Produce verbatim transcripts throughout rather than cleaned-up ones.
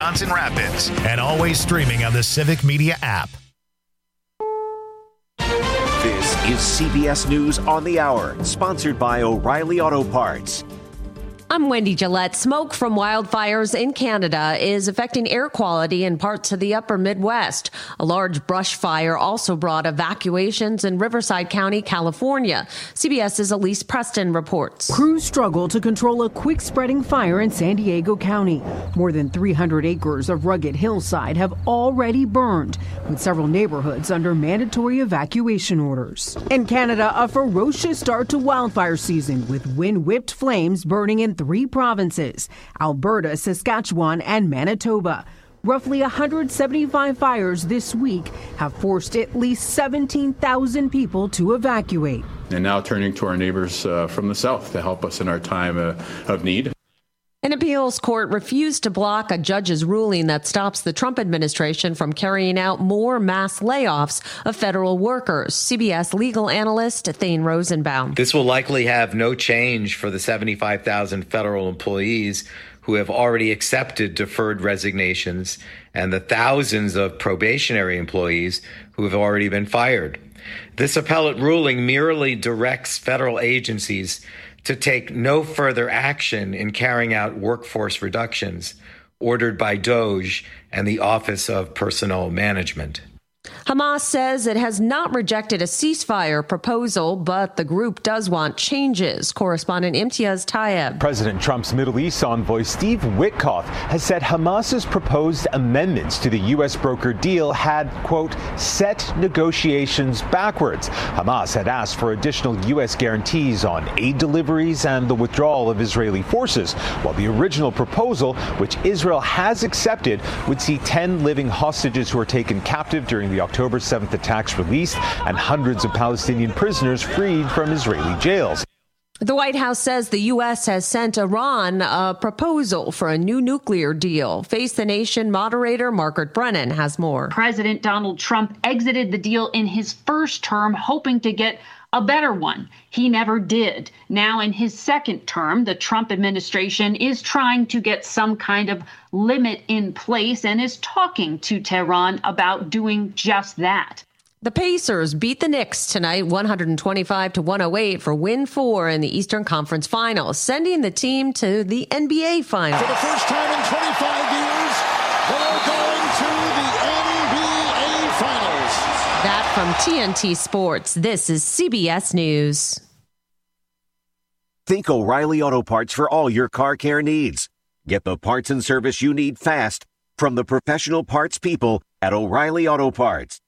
Wisconsin Rapids, and always streaming on the Civic Media app. This is C B S News on the Hour, sponsored by O'Reilly Auto Parts. I'm Wendy Gillette. Smoke from wildfires in Canada is affecting air quality in parts of the upper Midwest. A large brush fire also brought evacuations in Riverside County, California. CBS's Elise Preston reports. Crews struggle to control a quick-spreading fire in San Diego County. More than three hundred acres of rugged hillside have already burned, with several neighborhoods under mandatory evacuation orders. In Canada, a ferocious start to wildfire season, with wind-whipped flames burning in three provinces: Alberta, Saskatchewan, and Manitoba. Roughly one hundred seventy-five fires this week have forced at least seventeen thousand people to evacuate. And now turning to our neighbors uh, from the south to help us in our time uh, of need. An appeals court refused to block a judge's ruling that stops the Trump administration from carrying out more mass layoffs of federal workers. C B S legal analyst Thane Rosenbaum. This will likely have no change for the seventy-five thousand federal employees who have already accepted deferred resignations and the thousands of probationary employees who have already been fired. This appellate ruling merely directs federal agencies to take no further action in carrying out workforce reductions ordered by DOJ and the Office of Personnel Management. Hamas says it has not rejected a ceasefire proposal, but the group does want changes. Correspondent Imtiaz Tayeb. President Trump's Middle East envoy Steve Witkoff has said Hamas's proposed amendments to the U S brokered deal had, quote, set negotiations backwards. Hamas had asked for additional U S guarantees on aid deliveries and the withdrawal of Israeli forces, while the original proposal, which Israel has accepted, would see ten living hostages who were taken captive during the October seventh attacks released and hundreds of Palestinian prisoners freed from Israeli jails. The White House says the U S has sent Iran a proposal for a new nuclear deal. Face the Nation moderator Margaret Brennan has more. President Donald Trump exited the deal in his first term, hoping to get a better one. He never did. Now, in his second term, the Trump administration is trying to get some kind of limit in place and is talking to Tehran about doing just that. The Pacers beat the Knicks tonight, one twenty-five to one oh eight for win four in the Eastern Conference Finals, sending the team to the N B A Finals. For the first time in twenty-five years, they're going to the N B A Finals. That from T N T Sports. This is C B S News. Think O'Reilly Auto Parts for all your car care needs. Get the parts and service you need fast from the professional parts people at O'Reilly Auto Parts.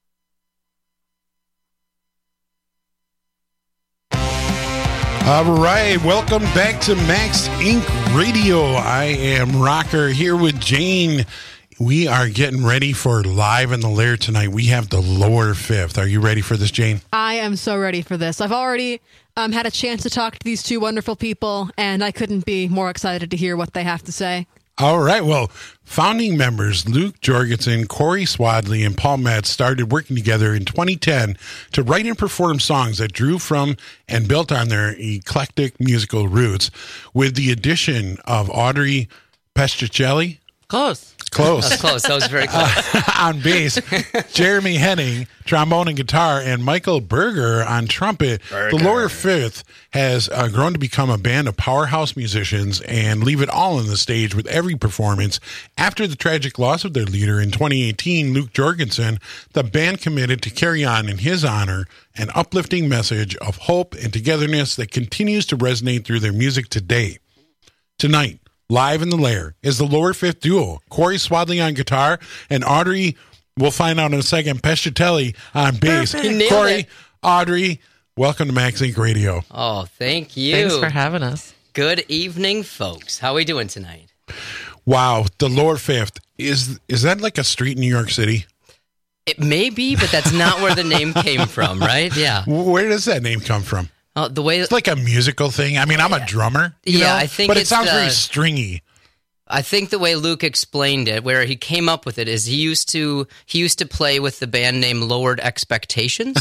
All right, welcome back to Max Incorporated. Radio. I am Rocker here with Jane. We are getting ready for Live in the Lair tonight. We have the Lower Fifth. Are you ready for this, Jane? I am so ready for this. I've already um, had a chance to talk to these two wonderful people, and I couldn't be more excited to hear what they have to say. All right. Well, founding members Luke Jorgensen, Corey Swadley, and Paul Metz started working together in twenty ten to write and perform songs that drew from and built on their eclectic musical roots, with the addition of Audrey Pescicelli. Close. Close. That's close. That was very close. Uh, on bass, Jeremy Henning, trombone and guitar, and Michael Berger on trumpet. Berger. The Lower Fifth has uh, grown to become a band of powerhouse musicians and leave it all on the stage with every performance. After the tragic loss of their leader in twenty eighteen, Luke Jorgensen, the band committed to carry on in his honor an uplifting message of hope and togetherness that continues to resonate through their music today. Tonight, Live in the Lair is the Lower Fifth duo, Corey Swadley on guitar and Audrey, we'll find out in a second, Pescicelli on bass. Corey, it. Audrey, welcome to Max Inc Radio. Oh, thank you. Thanks for having us. Good evening, folks. How are we doing tonight? Wow, the Lower Fifth. Is is that like a street in New York City? It may be, but that's not where the name came from, right? Yeah. Where does that name come from? Uh, the way it's like a musical thing. I mean, I'm a drummer, you yeah, know, I think, but it it's sounds the, very stringy. I think the way Luke explained it, where he came up with it, is he used to he used to play with the band name Lowered Expectations.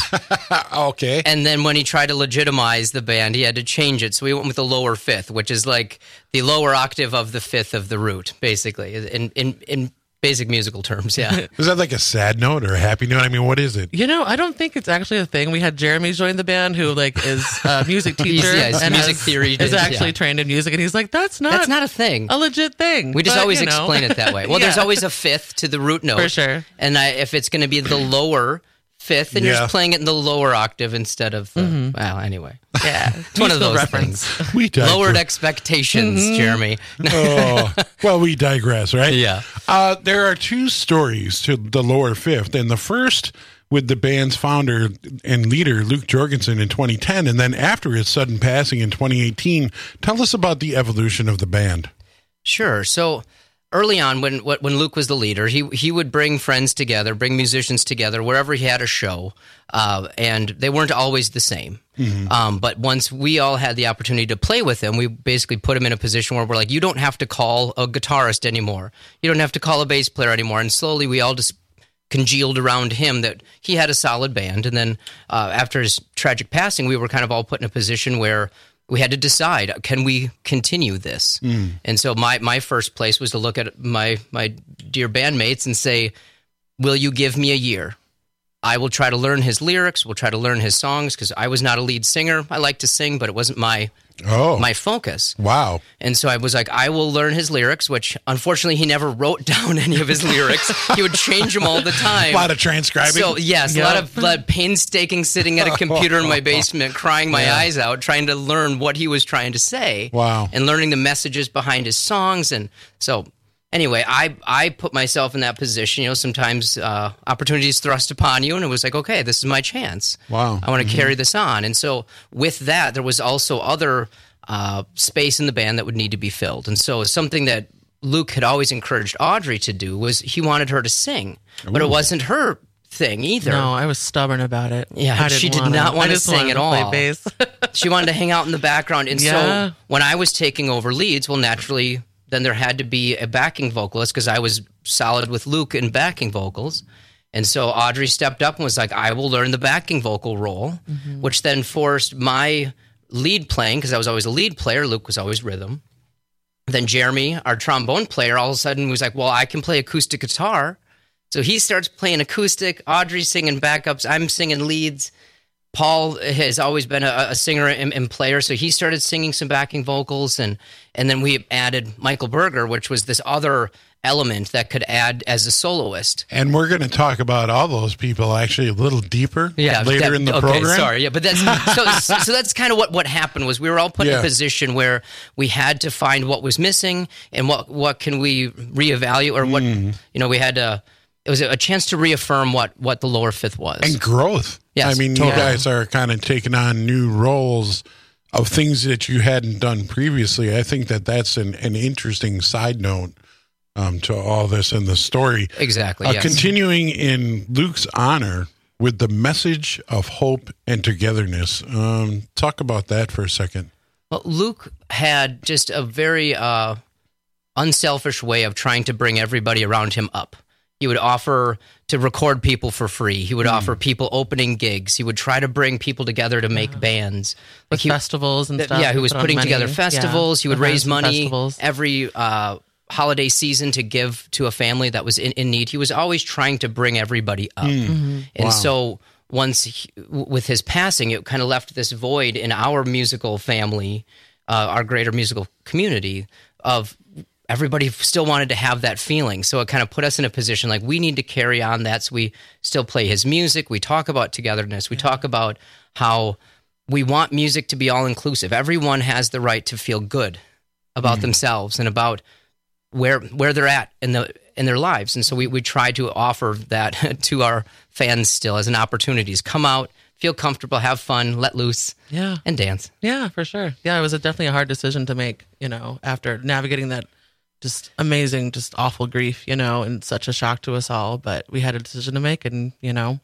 Okay. And then when he tried to legitimize the band, he had to change it. So he went with the lower fifth, which is like the lower octave of the fifth of the root, basically, in in, in basic musical terms, yeah. Is that like a sad note or a happy note? I mean, what is it? You know, I don't think it's actually a thing. We had Jeremy join the band, who like is a music teacher. yeah, he's and music has, theory. Is actually yeah. trained in music, and he's like, "That's not that's not a thing, a legit thing." We just but, always you know. explain it that way. Well, yeah. there's always a fifth to the root note, for sure. And I, if it's going to be the lower fifth, and Yeah. you're just playing it in the lower octave instead of the, Mm-hmm. well, anyway, Yeah, it's one of those reference. things. We digress. Lowered expectations, Mm-hmm. Jeremy. Oh, well, we digress, right? Yeah. Uh, there are two stories to the lower fifth, and the first with the band's founder and leader, Luke Jorgensen, in twenty ten, and then after his sudden passing in twenty eighteen. Tell us about the evolution of the band. Sure. So early on, when when Luke was the leader, he he would bring friends together, bring musicians together wherever he had a show, uh, and they weren't always the same. Mm-hmm. Um, but once we all had the opportunity to play with him, we basically put him in a position where we're like, you don't have to call a guitarist anymore. You don't have to call a bass player anymore. And slowly we all just congealed around him that he had a solid band. And then uh, after his tragic passing, we were kind of all put in a position where we had to decide, can we continue this? Mm. And so my, my first place was to look at my, my dear bandmates and say, will you give me a year? I will try to learn his lyrics. We'll try to learn his songs, because I was not a lead singer. I like to sing, but it wasn't my oh. my focus. Wow. And so I was like, I will learn his lyrics, which unfortunately he never wrote down any of his lyrics. He would change them all the time. A lot of transcribing. So yes, Yep. a lot of, lot of painstaking sitting at a computer in my basement, crying my Yeah. eyes out, trying to learn what he was trying to say. Wow. And learning the messages behind his songs. And so anyway, I, I put myself in that position. You know, sometimes uh, opportunities thrust upon you, and it was like, okay, this is my chance. Wow. I want to Mm-hmm. carry this on. And so with that, there was also other uh, space in the band that would need to be filled. And so something that Luke had always encouraged Audrey to do was he wanted her to sing, but Ooh. it wasn't her thing either. No, I was stubborn about it. Yeah, I didn't she did wanna, not want I to just sing wanted at to play all. bass. She wanted to hang out in the background. And Yeah. so when I was taking over leads, well, naturally, then there had to be a backing vocalist, because I was solid with Luke in backing vocals. And so Audrey stepped up and was like, I will learn the backing vocal role, mm-hmm. which then forced my lead playing, because I was always a lead player. Luke was always rhythm. Then Jeremy, our trombone player, all of a sudden was like, well, I can play acoustic guitar. So he starts playing acoustic. Audrey's singing backups. I'm singing leads. Paul has always been a, a singer and, and player, so he started singing some backing vocals, and and then we added Michael Berger, which was this other element that could add as a soloist. And we're going to talk about all those people actually a little deeper Yeah, later that, in the okay, program. Sorry, yeah, but that's so. So that's kind of what, what happened was we were all put Yeah. in a position where we had to find what was missing and what what can we reevaluate, or what Mm. you know we had to. It was a chance to reaffirm what what the lower fifth was. And growth. Yes, I mean, totally. you guys are kind of taking on new roles of things that you hadn't done previously. I think that that's an, an interesting side note um, to all this in the story. Exactly. Uh, yes. Continuing in Luke's honor with the message of hope and togetherness. Um, talk about that for a second. Well, Luke had just a very uh, unselfish way of trying to bring everybody around him up. He would offer to record people for free. He would Mm. offer people opening gigs. He would try to bring people together to make bands. With he, festivals and th- stuff. Yeah, he was put on putting many, together festivals. yeah, he would events raise and money festivals. every uh, holiday season to give to a family that was in, in need. He was always trying to bring everybody up. Mm-hmm. And Wow. so once, he, w- with his passing, it kind of left this void in our musical family, uh, our greater musical community, of everybody still wanted to have that feeling. So it kind of put us in a position like we need to carry on that. So we still play his music. We talk about togetherness. We talk about how we want music to be all inclusive. Everyone has the right to feel good about Mm. themselves and about where where they're at in the in their lives. And so we, we try to offer that to our fans still as an opportunity. Come out, feel comfortable, have fun, let loose, Yeah. and dance. Yeah, for sure. Yeah, it was a, definitely a hard decision to make, you know, after navigating that just amazing, just awful grief, you know, and such a shock to us all. But we had a decision to make, and, you know,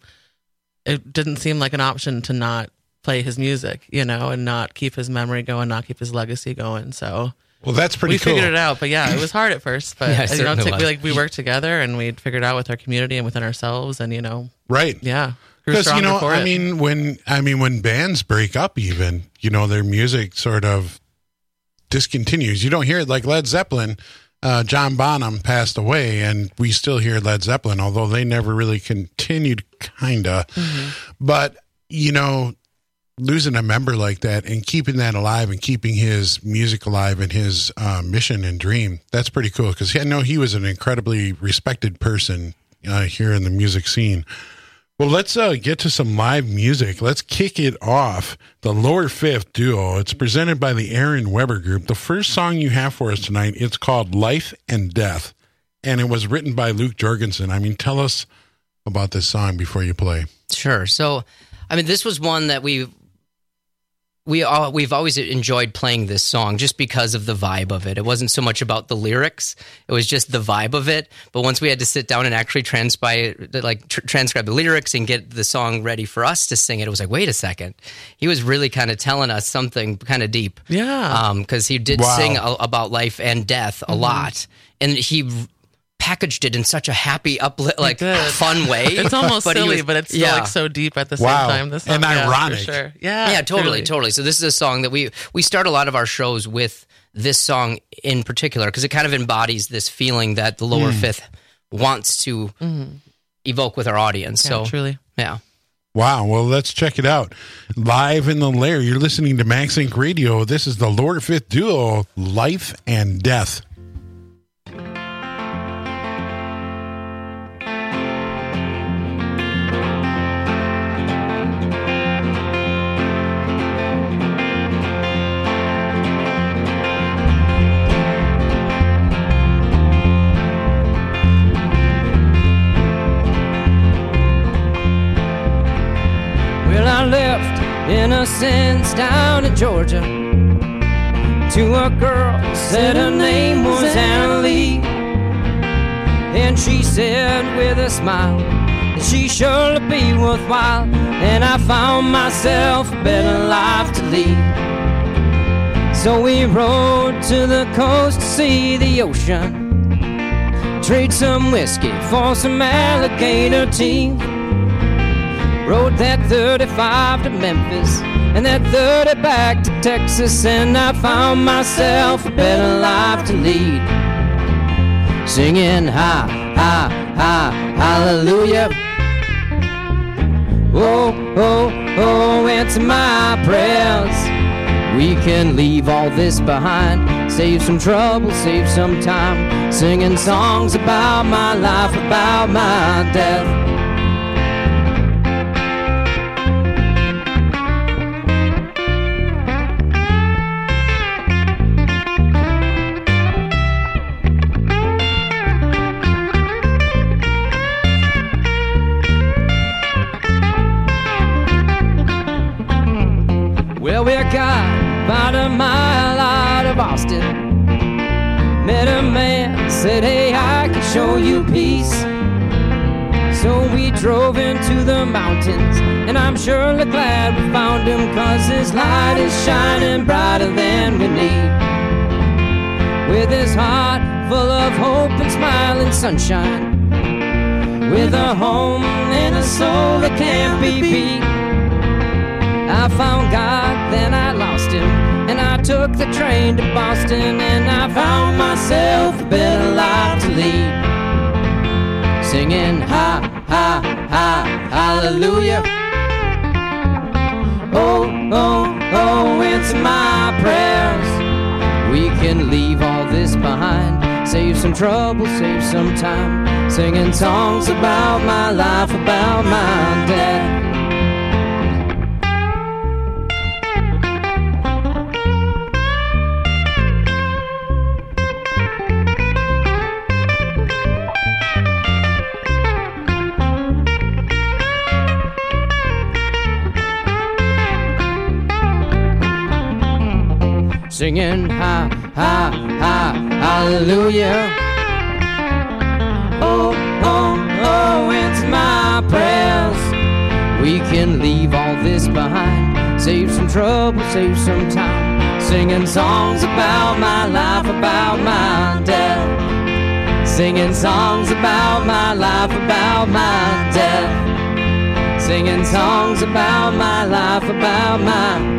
it didn't seem like an option to not play his music, you know, and not keep his memory going, not keep his legacy going. So Well, that's pretty we cool. We figured it out, but yeah, it was hard at first. But yeah, you know, t- was. we like we worked together and we figured out with our community and within ourselves, and you know, right? Yeah, because you know, I it. mean, when I mean when bands break up, even you know, their music sort of discontinues. You don't hear it like Led Zeppelin. Uh, John Bonham passed away, and we still hear Led Zeppelin, although they never really continued, kinda. Mm-hmm. But you know, losing a member like that and keeping that alive and keeping his music alive and his uh, mission and dream, that's pretty cool. Because I know he was an incredibly respected person uh, here in the music scene. Well, let's uh, get to some live music. Let's kick it off. The Lower Fifth Duo. It's presented by the Aaron Weber Group. The first song you have for us tonight, it's called Life and Death, and it was written by Luke Jorgensen. I mean, tell us about this song before you play. Sure. So, I mean, this was one that we we all we've always enjoyed playing this song just because of the vibe of it. It wasn't so much about the lyrics; it was just the vibe of it. But once we had to sit down and actually transcribe, like tr- transcribe the lyrics and get the song ready for us to sing it, it was like, wait a second, he was really kind of telling us something kind of deep. Yeah, because um, he did wow. sing a- about life and death a mm-hmm. lot, and he packaged it in such a happy, uplit, like fun way. It's almost but silly, was, but it's still yeah. like so deep at the same wow. time. This song, and yeah, ironic, for sure. Yeah, yeah, totally, truly. totally. So this is a song that we we start a lot of our shows with this song in particular because it kind of embodies this feeling that the Lower mm. Fifth wants to mm. evoke with our audience. Yeah, so truly, yeah. Wow, well, let's check it out. Live in the Lair, you're listening to Max Inc Radio. This is the Lower Fifth Duo, Life and Death. Innocence down in Georgia to a girl, said her name was Anna Lee, and she said with a smile that she surely be worthwhile, and I found myself a better life to lead. So we rode to the coast to see the ocean, trade some whiskey for some alligator teeth. Rode that thirty-five to Memphis and that thirty back to Texas, and I found myself a better life to lead. Singing ha, ha, ha, hallelujah. Oh, oh, oh, answer my prayers. We can leave all this behind, save some trouble, save some time, singing songs about my life, about my death. We got about a mile out of Austin. Met a man, said, hey, I can show you peace. So we drove into the mountains, and I'm surely glad we found him, 'cause his light is shining brighter than we need. With his heart full of hope and smiling sunshine, with a home and a soul that can't be beat. I found God, then I lost him, and I took the train to Boston, and I found myself a better life to lead. Singing ha, ha, ha, hallelujah. Oh, oh, oh, answer my prayers. We can leave all this behind, save some trouble, save some time, singing songs about my life, about my death. Singing ha, ha, ha, hallelujah. Oh, oh, oh, answer my prayers. We can leave all this behind, save some trouble, save some time, Singing songs about my life, about my death. Singing songs about my life, about my death. Singing songs about my life, about my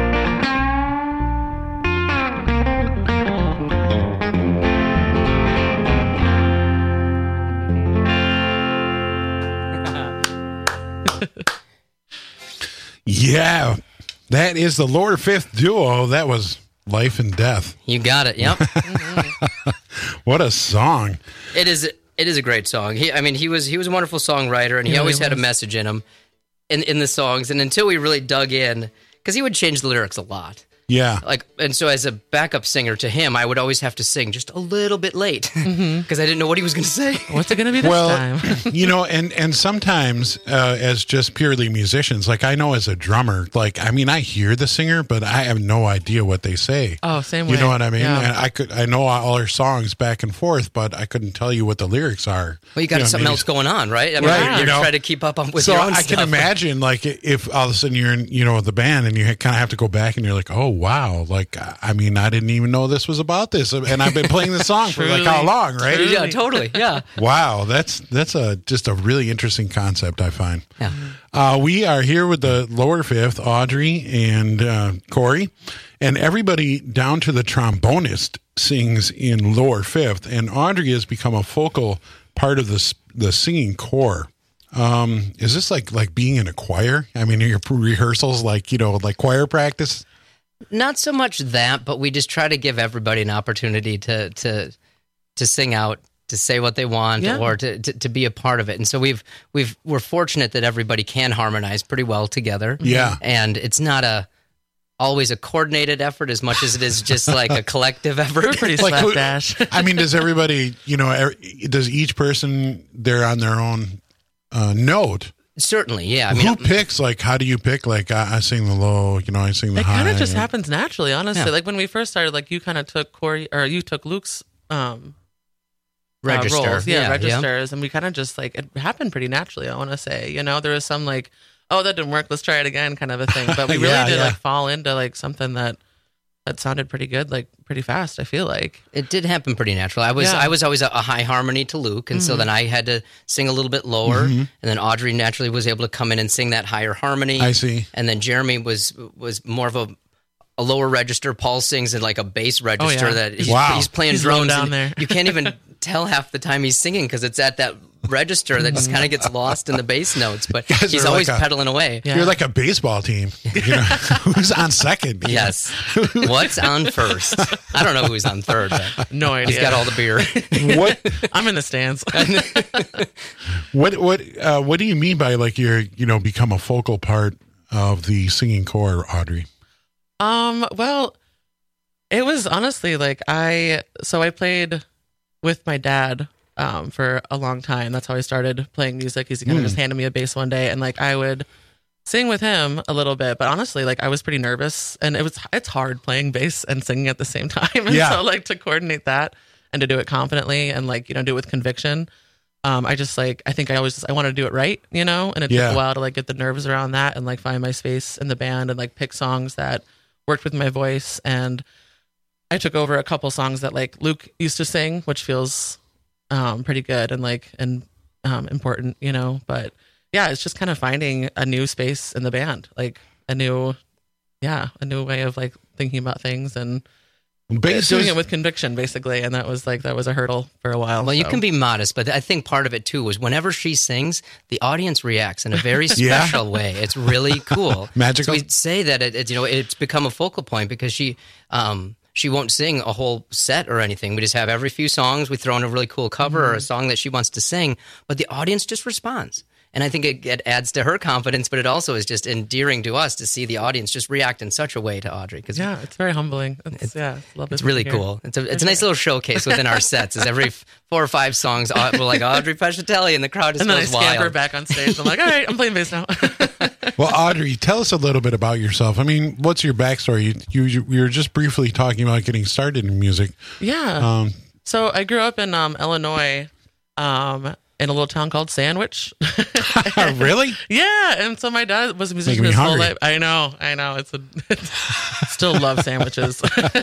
Yeah, that is the Lower Fifth duo. That was Life and Death. You got it. Yep. What a song! It is. It is a great song. He, I mean, he was he was a wonderful songwriter, and he, he always really had a was. message in him, in in the songs. And until we really dug in, because he would change the lyrics a lot. Yeah. Like, and so as a backup singer to him, I would always have to sing just a little bit late because I didn't know what he was going to say. What's it going to be this well, time? you know, and and sometimes uh, as just purely musicians, like I know as a drummer, like I mean, I hear the singer, but I have no idea what they say. Oh, same way. You know what I mean? Yeah. And I could, I know all our songs back and forth, but I couldn't tell you what the lyrics are. Well, you got know, something maybe- else going on, right? I mean, Right, you're, you you're know. trying to keep up on with So your own I stuff. can imagine, like, if all of a sudden you're in, you know, the band and you kind of have to go back and you're like, oh wow, like I mean, I didn't even know this was about this, and I've been playing the song for like how long, right? Truly. Yeah, totally. Yeah. Wow, that's that's a just a really interesting concept, I find. Yeah. Uh, we are here with the Lower Fifth, Audrey and uh, Corey, and everybody down to the trombonist sings in Lower Fifth, and Audrey has become a focal part of the the singing corps. Um, is this like like being in a choir? I mean, are your rehearsals like, you know, like choir practice? Not so much that, but we just try to give everybody an opportunity to to to sing out, to say what they want, Yeah. or to, to to be a part of it. And so we've we've we're fortunate that everybody can harmonize pretty well together. Yeah. And it's not a always a coordinated effort as much as it is just like a collective effort. We're pretty Like, who- slapdash. I mean, does everybody, you know, er- does each person, they're on their own uh, note? Certainly, yeah. I mean, Who picks, like, how do you pick, like, I, I sing the low, you know, I sing the It high? kind of just happens naturally, honestly. Yeah. Like when we first started, like you kind of took Corey, or you took Luke's um, uh, Register. roles, yeah, Yeah, registers, and we kind of just like it happened pretty naturally. I want to say, you know, there was some like, oh, that didn't work, let's try it again, kind of a thing. But we really Yeah, did yeah. like fall into like something that that sounded pretty good, like pretty fast. I feel like it did happen pretty natural. I was Yeah. I was always a, a high harmony to Luke, and so Mhm. then I had to sing a little bit lower, Mhm. and then Audrey naturally was able to come in and sing that higher harmony. I see. And then Jeremy was was more of a a lower register. Paul sings in like a bass register Oh, yeah. that he's, Wow. he's playing He's low drums down and there. you can't even tell half the time he's singing because it's at that register that just kind of gets lost in the bass notes. But Guys he's are always like a- pedaling away. Yeah. You're like a baseball team. You know, who's on second? Yes. What's on first? I don't know who's on third. But no idea. he's got all the beer. What I'm in the stands. what what uh, what do you mean by like you're, you know, become a focal part of the singing corps, Audrey? Um, well, it was honestly like I, so I played with my dad um, for a long time. That's how I started playing music. He's kind of Mm. just handed me a bass one day and like I would sing with him a little bit, but honestly, like I was pretty nervous and it was, it's hard playing bass and singing at the same time. And Yeah. so like to coordinate that and to do it confidently and like, you know, do it with conviction. Um, I just like, I think I always just, I want to do it right, you know, and it Yeah. took a while to like get the nerves around that and like find my space in the band and like pick songs that worked with my voice. And I took over a couple songs that like Luke used to sing, which feels um, pretty good and like, and um, important, you know, but yeah, it's just kind of finding a new space in the band, like a new, yeah, a new way of like thinking about things and Bass doing is- it with conviction basically. And that was like, that was a hurdle for a while. Well, you so. can be modest, but I think part of it too was whenever she sings, the audience reacts in a very Yeah. special way. It's really cool. Magical. So we say that it, it, you know, it's become a focal point because she, um, she won't sing a whole set or anything. We just have every few songs we throw in a really cool cover Mm-hmm. or a song that she wants to sing, but the audience just responds. And I think it, it adds to her confidence, but it also is just endearing to us to see the audience just react in such a way to Audrey. Because Yeah, it's very humbling. It's, It's- yeah, love it's it really here. cool. It's a it's a nice little showcase within our sets. Is every f- four or five songs uh, we're like Audrey Pescatelli, and the crowd just And then I goes scamper wild. back on stage. I'm like, all right, I'm playing bass now. Well, Audrey, tell us a little bit about yourself. I mean, what's your backstory? You you, you were just briefly talking about getting started in music. yeah. Um, So I grew up in um, Illinois, um, in a little town called Sandwich. Really? Yeah. And so my dad was a musician his whole life. I know, I know. It's a it's, still love sandwiches.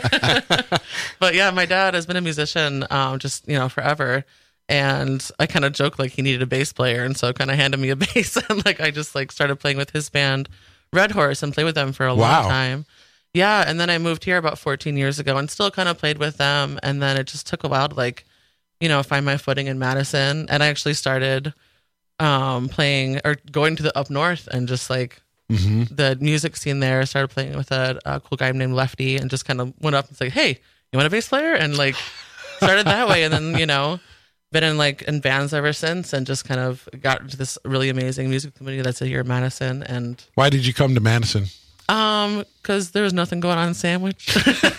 But yeah, my dad has been a musician um, just, you know, forever. And I kind of joke like he needed a bass player. And so kind of handed me a bass. And like I just like started playing with his band, Red Horse, and played with them for a wow. long time. Yeah. And then I moved here about fourteen years ago and still kind of played with them. And then it just took a while to like, you know, find my footing in Madison. And I actually started um, playing or going to the up north and just like mm-hmm. the music scene there. I started playing with a, a cool guy named Lefty and just kind of went up and said, hey, you want a bass player? And like started that way. And then, you know, been in like in bands ever since and just kind of got to this really amazing music community that's here in Madison. And why did you come to Madison? Um, because there was nothing going on in Sandwich.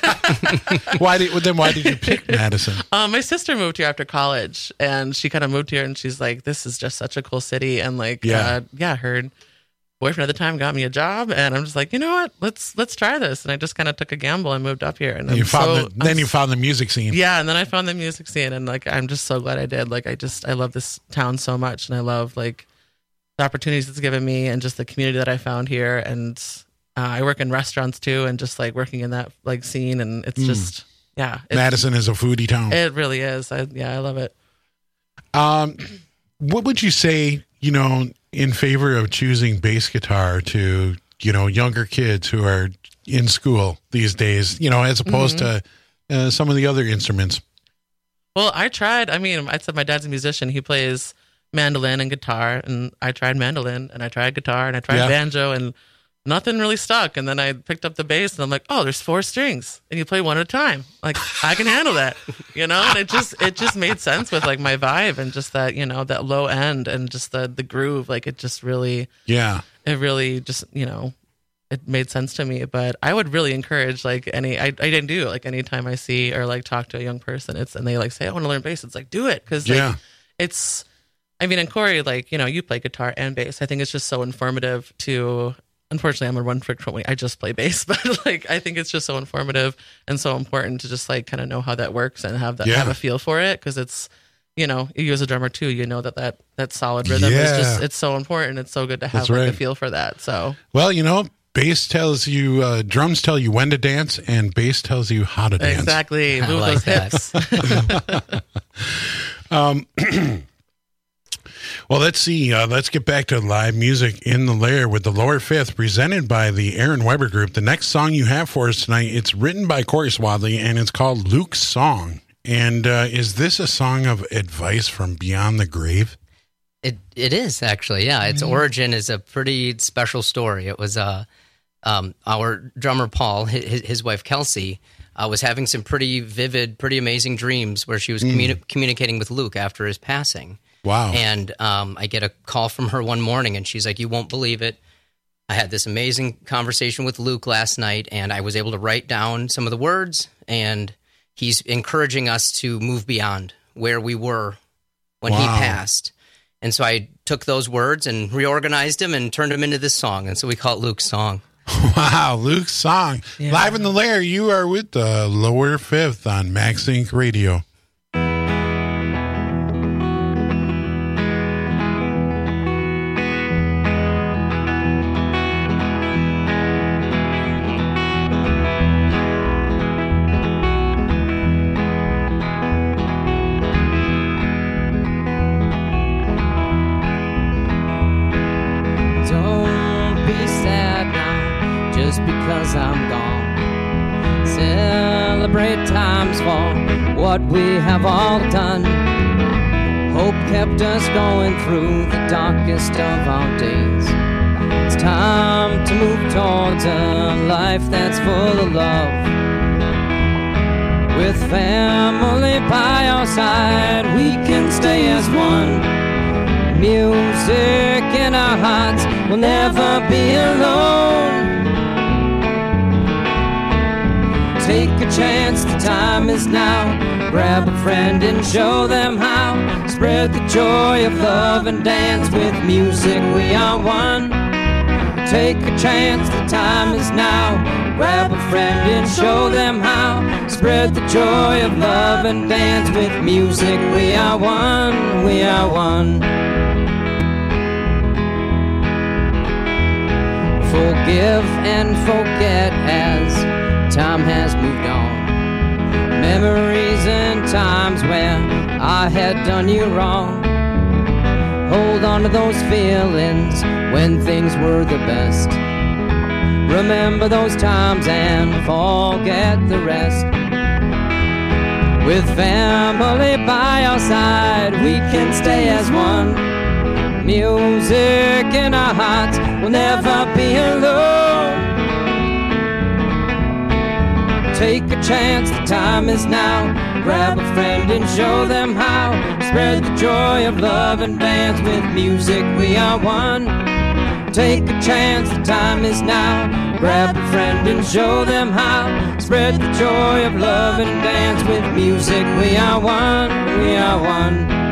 Why did then? Why did you pick Madison? Um, my sister moved here after college, and she kind of moved here, and she's like, "This is just such a cool city." And like, yeah, uh, yeah, her boyfriend at the time got me a job, and I'm just like, you know what? Let's let's try this. And I just kind of took a gamble and moved up here. And, and you found so, the, then I'm, you found the music scene. Yeah, and then I found the music scene, and like, I'm just so glad I did. Like, I just I love this town so much, and I love like the opportunities it's given me, and just the community that I found here, and. Uh, I work in restaurants too, and just like working in that like scene, and it's mm. just yeah. It, Madison is a foodie town. It really is. I, yeah, I love it. Um, what would you say? You know, in favor of choosing bass guitar to you know younger kids who are in school these days, you know, as opposed mm-hmm. to uh, some of the other instruments. Well, I tried. I mean, I said my dad's a musician. He plays mandolin and guitar, and I tried mandolin, and I tried guitar, and I tried yeah. banjo, and nothing really stuck. And then I picked up the bass and I'm like, oh, there's four strings and you play one at a time. Like I can handle that, you know? And it just, it just made sense with like my vibe and just that, you know, that low end and just the, the groove. Like it just really, yeah, it really just, you know, it made sense to me. But I would really encourage like any, I, I didn't do it. Like anytime I see or like talk to a young person, it's, and they like say, I want to learn bass. It's like, do it. Cause like, yeah. it's, I mean, and Corey, like, you know, you play guitar and bass. I think it's just so informative to, unfortunately, I'm a one trick pony. I just play bass, but like I think it's just so informative and so important to just like kind of know how that works and have that yeah. have a feel for it because it's you know you as a drummer too. You know that that that solid rhythm yeah. is just it's so important. It's so good to have like, right. a feel for that. So well, you know, bass tells you, uh, drums tell you when to dance, and bass tells you how to dance. Exactly, move like those hips. um. Well, let's see. Uh, let's get back to live music in the Lair with the Lower Fifth, presented by the Aaron Weber Group. The next song you have for us tonight, it's written by Corey Swadley, and it's called Luke's Song. And uh, is this a song of advice from beyond the grave? It It is, actually, yeah. Its mm-hmm. origin is a pretty special story. It was uh, um, our drummer, Paul, his, his wife, Kelsey, uh, was having some pretty vivid, pretty amazing dreams where she was mm. communi- communicating with Luke after his passing. Wow. And um, I get a call from her one morning, and she's like, you won't believe it. I had this amazing conversation with Luke last night, and I was able to write down some of the words, and he's encouraging us to move beyond where we were when wow. he passed. And so I took those words and reorganized them and turned them into this song, and so we call it Luke's Song. Wow, Luke's Song. Yeah. Live in the Lair, you are with the Lower Fifth on Max Inc Radio. What we have all done. Hope kept us going through the darkest of our days. It's time to move towards a life that's full of love. With family by our side, we can stay as one. Music in our hearts, we'll never be alone. Take a chance, the time is now. Grab a friend and show them how. Spread the joy of love and dance. With music we are one. Take a chance, the time is now. Grab a friend and show them how. Spread Spread the joy of love and dance with music. We are one, we are one. Forgive and forget as time has moved on. Memories and times where I had done you wrong. Hold on to those feelings when things were the best. Remember those times and forget the rest. With family by our side, we can stay as one. Music in our hearts, we'll never be alone. Take a chance, the time is now. Grab a friend and show them how. Spread the joy of love and dance with music. We are one. Take a chance, the time is now. Grab a friend and show them how. Spread the joy of love and dance with music. We are one, we are one.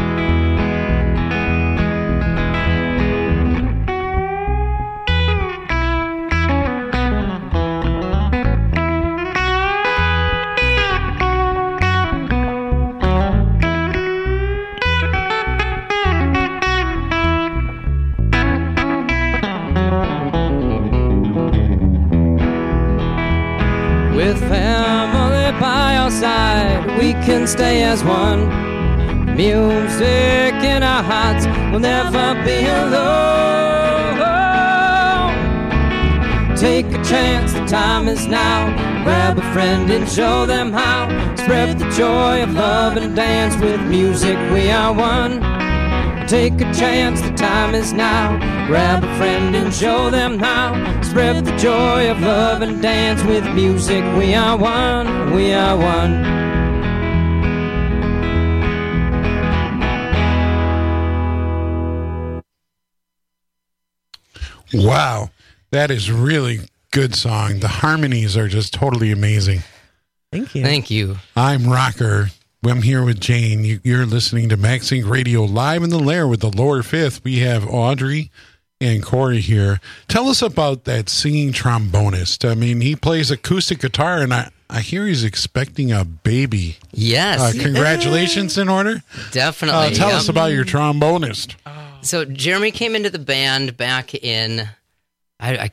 With family by our side, we can stay as one. Music in our hearts, we'll never be alone. Take a chance, the time is now. Grab a friend and show them how. Spread the joy of love and dance with music. We are one. Take a chance, the time is now. Grab a friend and show them how. Spread the joy of love and dance with music. We are one, we are one. Wow, that is really good song. The harmonies are just totally amazing. Thank you. Thank you. I'm Rocker. I'm here with Jane. You, you're listening to MaxSync Radio live in the Lair with the Lower Fifth. We have Audrey and Corey here. Tell us about that singing trombonist. I mean, he plays acoustic guitar, and I, I hear he's expecting a baby. Yes. Uh, congratulations in order. Definitely. Uh, tell yep. us about your trombonist. So Jeremy came into the band back in, I, I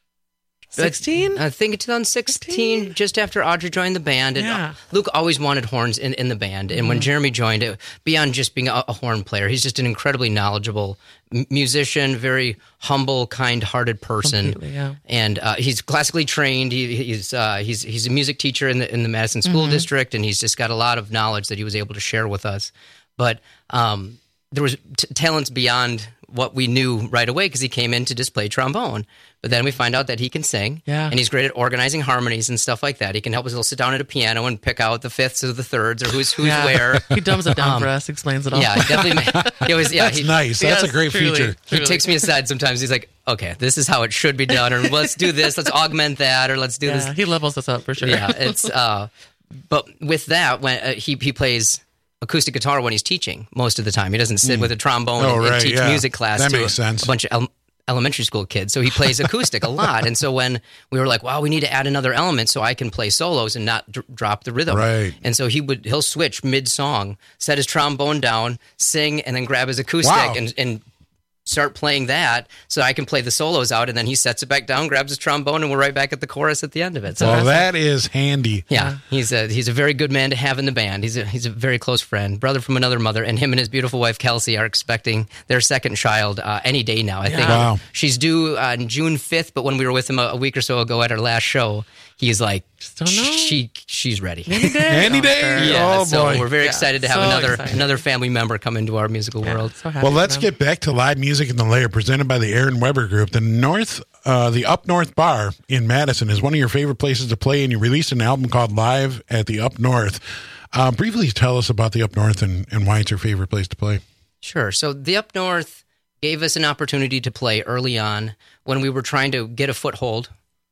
sixteen? I think twenty sixteen, sixteen? Just after Audrey joined the band. And yeah. Luke always wanted horns in, in the band. And mm-hmm. when Jeremy joined, it, beyond just being a, a horn player, he's just an incredibly knowledgeable m- musician, very humble, kind-hearted person. Yeah. And uh, he's classically trained. He, he's uh, he's he's a music teacher in the in the Madison School mm-hmm. District, and he's just got a lot of knowledge that he was able to share with us. But um, there was t- talents beyond what we knew right away because he came in to just play trombone. But then we find out that he can sing, yeah. and he's great at organizing harmonies and stuff like that. He can help us. He'll sit down at a piano and pick out the fifths or the thirds or who's who's yeah. where. He dumbs it down um, for us, explains it all. Yeah, definitely. He always, yeah, That's he, nice. That's yes, a great truly, feature. He truly. takes me aside sometimes. He's like, "Okay, this is how it should be done, or let's do this. Let's augment that, or let's do yeah, this." He levels us up for sure. Yeah, it's. Uh, but with that, when uh, he he plays acoustic guitar when he's teaching most of the time, he doesn't sit mm. with a trombone oh, and, right, and teach yeah. music class that to makes a, sense. a bunch of ele- elementary school kids. So he plays acoustic a lot. And so when we were like, "Wow, we need to add another element so I can play solos and not d- drop the rhythm," right? And so he would he'll switch mid song, set his trombone down, sing, and then grab his acoustic wow. and and. start playing that so I can play the solos out, and then he sets it back down, grabs his trombone, and we're right back at the chorus at the end of it. So well, that is handy. Yeah, he's a he's a very good man to have in the band. He's a he's a very close friend, brother from another mother, and him and his beautiful wife Kelsey are expecting their second child uh, any day now. I yeah. think wow. she's due on June fifth, but when we were with him a, a week or so ago at our last show, he's like, Just don't know. she she's ready. Any day. Any day. Yeah, oh so boy. we're very Yeah, excited to have so another excited. another family member come into our musical Yeah, world. so happy Well, for let's them. get back to live music in the Lair, presented by the Aaron Weber Group. The North, uh, the Up North Bar in Madison is one of your favorite places to play, and you released an album called Live at the Up North. Uh, briefly tell us about the Up North and, and why it's your favorite place to play. Sure. So the Up North gave us an opportunity to play early on when we were trying to get a foothold.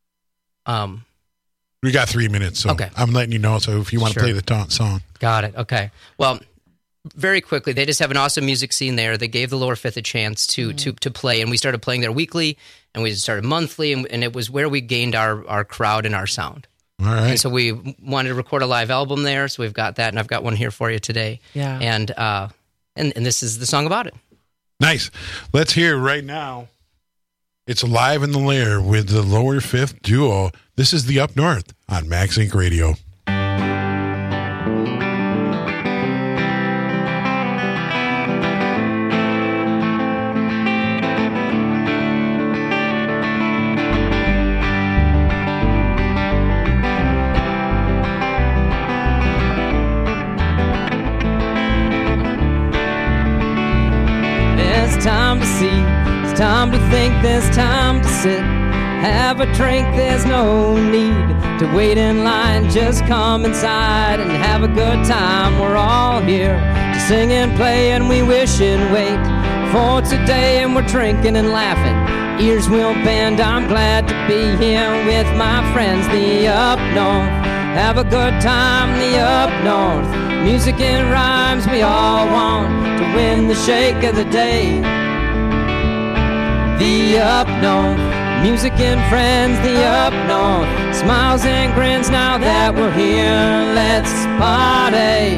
Um. We got three minutes, so Okay. I'm letting you know. So if you want Sure. to play the ta- song, Got it. Okay. Well, very quickly, they just have an awesome music scene there. They gave the Lower Fifth a chance to mm-hmm. to to play, and we started playing there weekly, and we started monthly, and, and it was where we gained our, our crowd and our sound. All right. And so we wanted to record a live album there, so we've got that, and I've got one here for you today. Yeah. And uh, and, and this is the song about it. Nice. Let's hear it right now. It's Live in the Lair with the Lower Fifth Duo. This is the Up North on Max Inc Radio. Time to see, it's time to think, there's time to sit, have a drink, there's no need to wait in line, just come inside and have a good time. We're all here to sing and play, and we wish and wait for today, and we're drinking and laughing, ears will bend. I'm glad to be here with my friends, the Up North. Have a good time, the Up North. Music and rhymes, we all want to win the shake of the day. The Up North, music and friends, the Up North. Smiles and grins, now that we're here, let's party.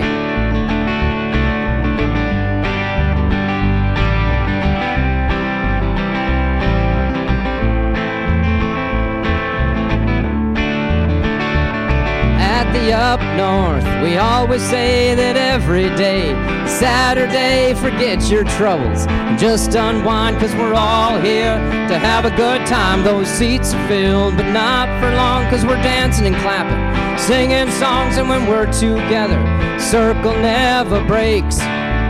At the Up North, we always say that every day, Saturday, forget your troubles and just unwind, cause we're all here to have a good time. Those seats are filled, but not for long, cause we're dancing and clapping, singing songs, and when we're together, circle never breaks.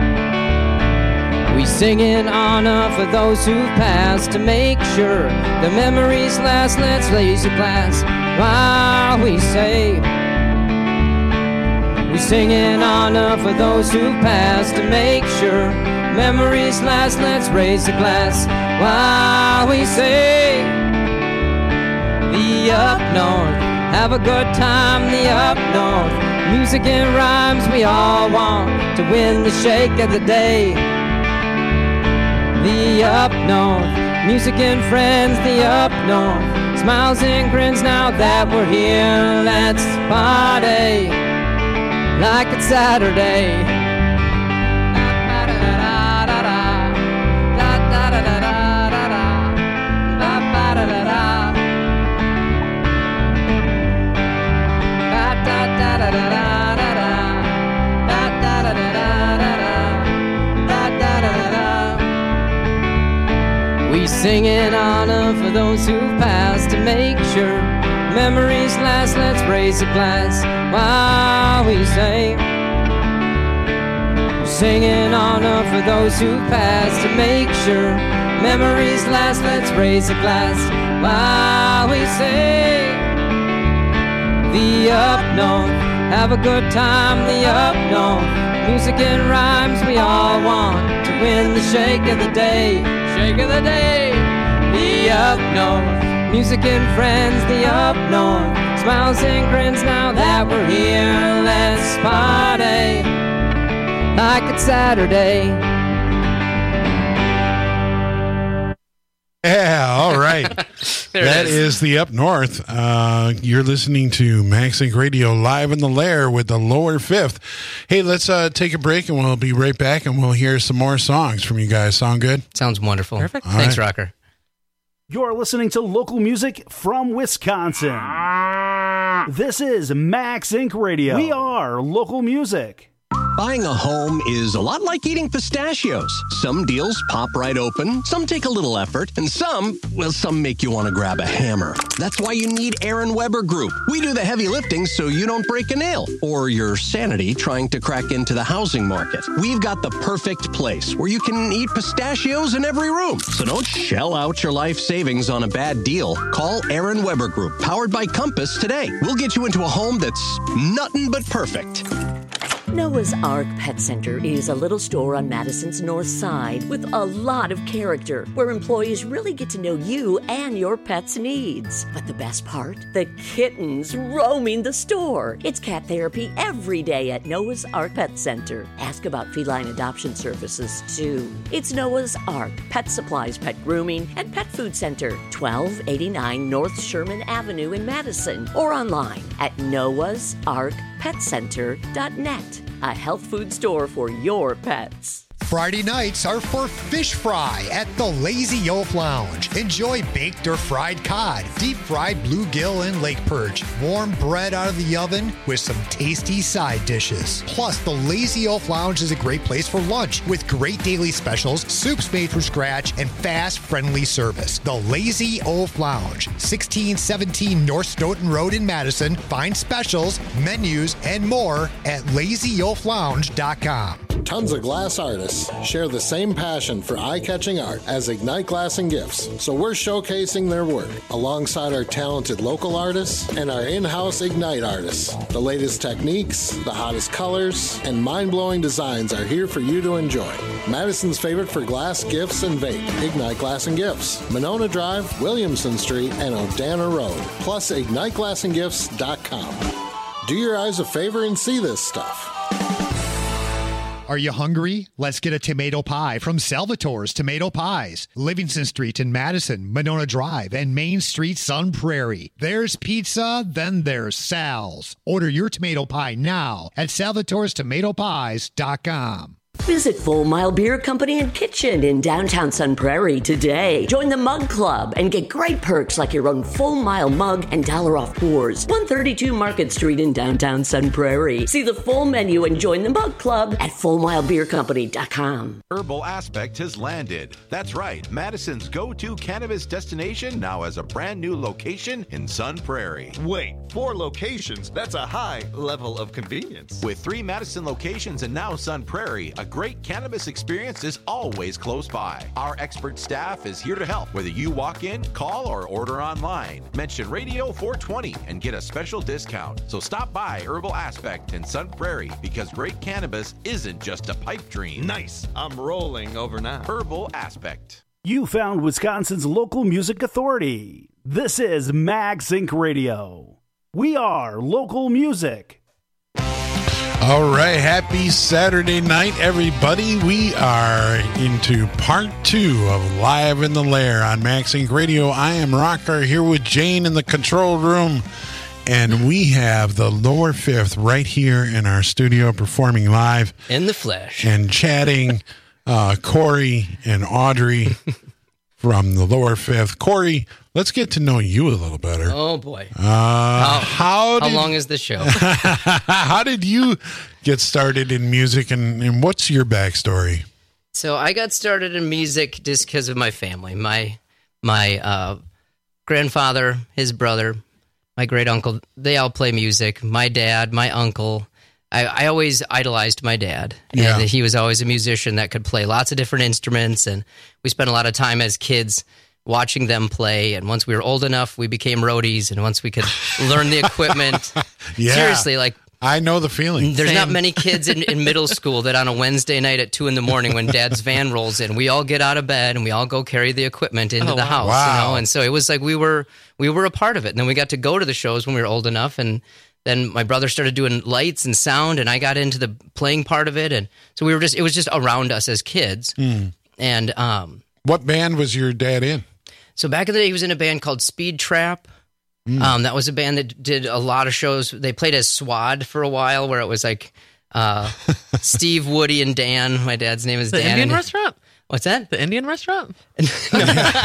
We sing in honor for those who've passed, to make sure the memories last. Let's raise a glass while we say, we sing in honor for those who've passed, to make sure memories last. Let's raise a glass while we say, the Up North. Have a good time, the Up North. Music and rhymes, we all want to win the shake of the day. The Up North. Music and friends, the Up North. Smiles and grins, now that we're here, let's party like it's Saturday. We sing in honor for those who've passed, to make sure memories last. Let's raise a glass while we say, we sing in honor for those who've passed, to make sure memories last. Let's raise a glass while we say, the Up North. Have a good time, the Up North. Music and rhymes, we all want to win the shake of the day. Shake of the day, the Up North. Music and friends, the Up North. Smiles and grins, now that we're here, let's party like it's Saturday. Yeah, all right. That is. is the Up North. Uh, you're listening to Max Inc Radio live in the lair with the Lower Fifth. Hey, let's uh, take a break and we'll be right back and we'll hear some more songs from you guys. Sound good? Sounds wonderful. Perfect. All Thanks, right. Rocker. You're listening to local music from Wisconsin. This is Max Inc Radio. We are local music. Buying a home is a lot like eating pistachios. Some deals pop right open, some take a little effort, and some, well, some make you want to grab a hammer. That's why you need Aaron Weber Group. We do the heavy lifting so you don't break a nail or your sanity trying to crack into the housing market. We've got the perfect place where you can eat pistachios in every room. So don't shell out your life savings on a bad deal. Call Aaron Weber Group, powered by Compass, today. We'll get you into a home that's nothing but perfect. Noah's Ark Pet Center is a little store on Madison's north side with a lot of character where employees really get to know you and your pet's needs. But the best part? The kittens roaming the store. It's cat therapy every day at Noah's Ark Pet Center. Ask about feline adoption services, too. It's Noah's Ark Pet Supplies, Pet Grooming, and Pet Food Center, twelve eighty-nine North Sherman Avenue in Madison, or online at noahs ark pet center dot net. A health food store for your pets. Friday nights are for fish fry at the Lazy Oaf Lounge. Enjoy baked or fried cod, deep fried bluegill and lake perch, warm bread out of the oven with some tasty side dishes. Plus, the Lazy Oaf Lounge is a great place for lunch with great daily specials, soups made from scratch, and fast, friendly service. The Lazy Oaf Lounge, sixteen seventeen North Stoughton Road in Madison. Find specials, menus, and more at lazy oaf lounge dot com. Tons of glass artists share the same passion for eye-catching art as Ignite Glass and Gifts, so we're showcasing their work alongside our talented local artists and our in-house Ignite artists. The latest techniques, the hottest colors, and mind-blowing designs are here for you to enjoy. Madison's favorite for glass, gifts, and vape, Ignite Glass and Gifts, Monona Drive, Williamson Street, and Odana Road, plus ignite glass and gifts dot com. Do your eyes a favor and see this stuff. Are you hungry? Let's get a tomato pie from Salvatore's Tomato Pies. Livingston Street in Madison, Monona Drive, and Main Street, Sun Prairie. There's pizza, then there's Sal's. Order your tomato pie now at salvatores tomato pies dot com. Visit Full Mile Beer Company and Kitchen in downtown Sun Prairie today. Join the Mug Club and get great perks like your own Full Mile mug and dollar off pours. one thirty-two Market Street in downtown Sun Prairie. See the full menu and join the Mug Club at full mile beer company dot com. Herbal Aspect has landed. That's right. Madison's go-to cannabis destination now has a brand new location in Sun Prairie. Wait, four locations? That's a high level of convenience. With three Madison locations and now Sun Prairie, a great cannabis experience is always close by. Our expert staff is here to help, whether you walk in, call, or order online. Mention Radio four twenty and get a special discount. So stop by Herbal Aspect in Sun Prairie, because great cannabis isn't just a pipe dream. Nice. I'm rolling over now. Herbal Aspect. You found Wisconsin's local music authority. This is Max Incorporated. Radio. We are local music. All right, happy Saturday night, everybody. We are into part two of Live in the Lair on Max Inc Radio. I am Rocker here with Jane in the control room, and we have the Lower Fifth right here in our studio performing live. In the flesh. And chatting, uh, Corey and Audrey from the Lower Fifth. Corey, let's get to know you a little better. Oh, boy. Uh, how, how, how did, long is the show? How did you get started in music, and, and what's your backstory? So I got started in music just because of my family. My my uh, grandfather, his brother, my great uncle, they all play music. My dad, my uncle. I, I always idolized my dad. Yeah. And he was always a musician that could play lots of different instruments. And we spent a lot of time as kids watching them play. And once we were old enough, we became roadies. And once we could learn the equipment, yeah. seriously, like, I know the feeling. There's Same. not many kids in, in middle school that on a Wednesday night at two in the morning when Dad's van rolls in, we all get out of bed and we all go carry the equipment into oh, the wow. house. Wow. You know? And so it was like we were we were a part of it. And then we got to go to the shows when we were old enough. And then my brother started doing lights and sound, and I got into the playing part of it. And so we were just it was just around us as kids. Mm. And um, what band was your dad in? So back in the day, he was in a band called Speed Trap. Mm. Um, that was a band that did a lot of shows. They played as Swad for a while, where it was like uh, Steve, Woody, and Dan. My dad's name is the Dan. Indian and, restaurant? What's that? The Indian restaurant? no.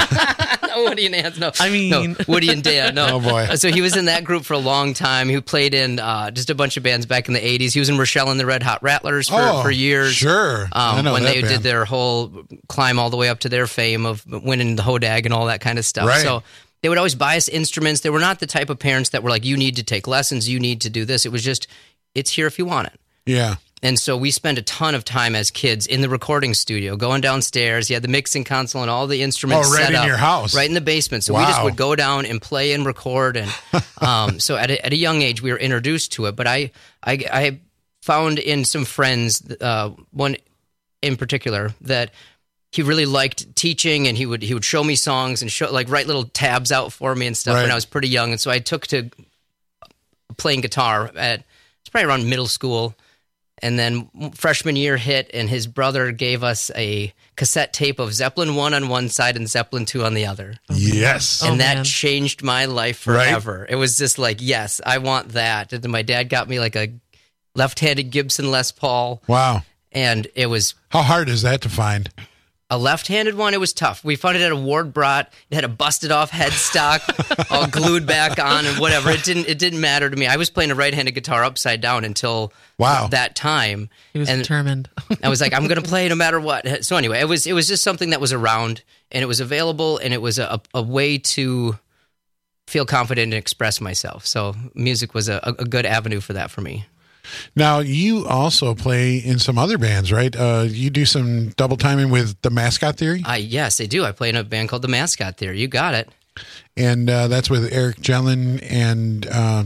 no, Woody and Dan. No, I mean, no, Woody and Dan. No, oh boy. So he was in that group for a long time. He played in uh, just a bunch of bands back in the eighties. He was in Rochelle and the Red Hot Rattlers for, oh, for years. Sure, um, I know when that they band. did their whole climb all the way up to their fame of winning the Hodag and all that kind of stuff. Right. So they would always buy us instruments. They were not the type of parents that were like, you need to take lessons, you need to do this. It was just, it's here if you want it. Yeah. And so we spent a ton of time as kids in the recording studio, going downstairs. You had the mixing console and all the instruments oh, right set in up. your house. Right in the basement. So wow. we just would go down and play and record. And um, so at a, at a young age, we were introduced to it. But I, I, I found in some friends, uh, one in particular, that he really liked teaching, and he would he would show me songs and show like write little tabs out for me and stuff Right. when I was pretty young. And so I took to playing guitar at it's probably around middle school. And then freshman year hit, and his brother gave us a cassette tape of Zeppelin one on one side and Zeppelin two on the other. Yes. And Oh, that man. changed my life forever. It was just like, yes, I want that. And then my dad got me like a left-handed Gibson Les Paul. Wow. And it was... How hard is that to find? A left-handed one, it was tough. We found it at a Ward Brat. It had a busted-off headstock, all glued back on and whatever. It didn't It didn't matter to me. I was playing a right-handed guitar upside down until wow. that time. He was and determined. I was like, I'm going to play no matter what. So anyway, it was it was just something that was around, and it was available, and it was a, a way to feel confident and express myself. So music was a, a good avenue for that for me. Now, you also play in some other bands, right? Uh, you do some double timing with the Mascot Theory? Uh, yes, I do. I play in a band called the Mascot Theory. You got it. And uh, that's with Eric Jellin and uh,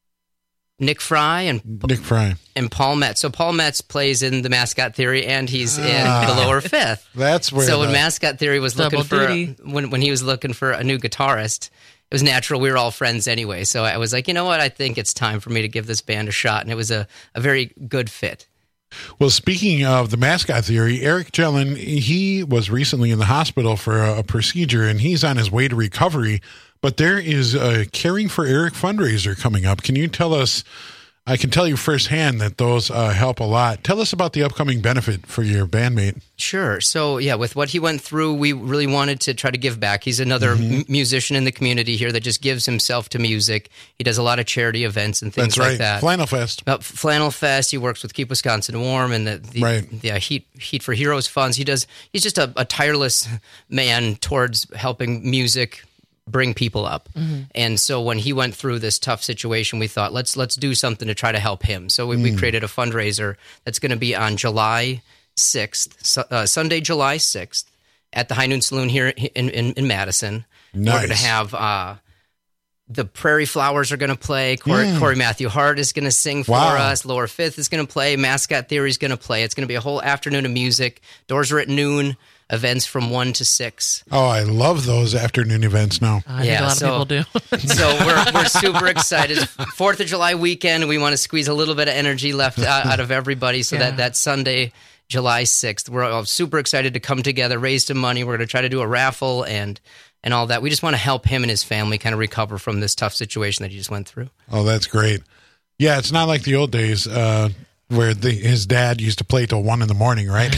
Nick Fry and Nick Fry and Paul Metz. So Paul Metz plays in the Mascot Theory, and he's in Ah. the Lower Fifth. That's where. So when the- Mascot Theory was looking Double for a, duty. when when he was looking for a new guitarist, it was natural. We were all friends anyway, so I was like, you know what? I think it's time for me to give this band a shot, and it was a, a very good fit. Well, speaking of the Mascot Theory, Eric Jellin, he was recently in the hospital for a, a procedure, and he's on his way to recovery. But there is a Caring for Eric fundraiser coming up. Can you tell us? I can tell you firsthand that those uh, help a lot. Tell us about the upcoming benefit for your bandmate. Sure. So, yeah, with what he went through, we really wanted to try to give back. He's another Mm-hmm. m- musician in the community here that just gives himself to music. He does a lot of charity events and things That's like right. that. Flannel Fest. Uh, Flannel Fest. He works with Keep Wisconsin Warm and the, the Right. the, uh, Heat Heat for Heroes funds. He does. He's just a, a tireless man towards helping music bring people up. Mm-hmm. And so when he went through this tough situation, we thought, let's let's do something to try to help him. So we, we Mm. created a fundraiser that's going to be on July sixth, su- uh, Sunday, July sixth, at the High Noon Saloon here in, in, in Madison. We're going to Nice. have uh, the Prairie Flowers are going to play. Corey, Mm. Corey Matthew Hart is going to sing for Wow. us. Lower Fifth is going to play. Mascot Theory is going to play. It's going to be a whole afternoon of music. Doors are at noon. Events from one to six. Oh, I love those afternoon events now. I think a lot so, of people do. so we're we're super excited. Fourth of July weekend. We want to squeeze a little bit of energy left out, out of everybody. So Yeah. that that Sunday, July sixth, we're all super excited to come together, raise some money. We're going to try to do a raffle and and all that. We just want to help him and his family kind of recover from this tough situation that he just went through. Oh, that's great. Yeah, it's not like the old days uh, where the, his dad used to play till one in the morning, right?